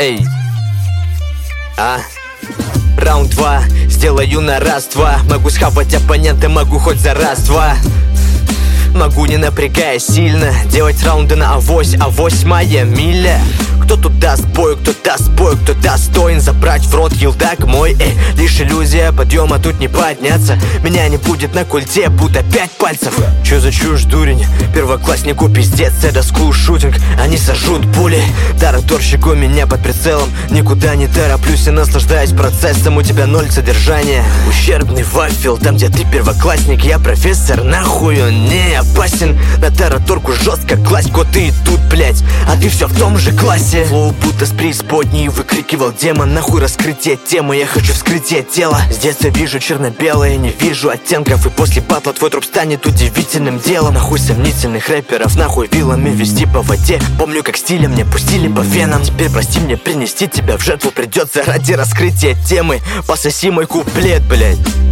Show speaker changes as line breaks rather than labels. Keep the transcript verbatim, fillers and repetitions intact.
Эй, а? Раунд два, сделаю на раз-два. Могу схавать оппонента, могу хоть за раз-два. Могу, не напрягаясь сильно, делать раунды на авось, а восьмая миля. Кто тут даст бой, кто даст бой, кто достоин забрать в рот елдак мой. Эй, лишь иллюзия подъема, тут не подняться. Меня не будет на культе, будто пять пальцев. Чё за чушь, дурень? Первокласснику пиздец, это скул-шутинг, они сожрут пули. Тараторщик у меня под прицелом, никуда не тороплюсь и наслаждаюсь процессом. У тебя ноль содержания, ущербный вафел. Там, где ты первоклассник, я профессор, нахуй он не опасен. На тараторку жестко класть, коты и тут, блять, а ты все в том же классе. Флоу будто с преисподней выкрикивал демон. Нахуй раскрытие темы, я хочу вскрытие тела. С детства вижу черно-белое, не вижу оттенков. И после батла твой труп станет удивительным делом. Нахуй сомнительных рэперов, нахуй вилами вести по воде. Помню, как стилем мне пустили по венам. Теперь прости мне, принести тебя в жертву придется ради раскрытия темы. Пососи мой куплет, блять.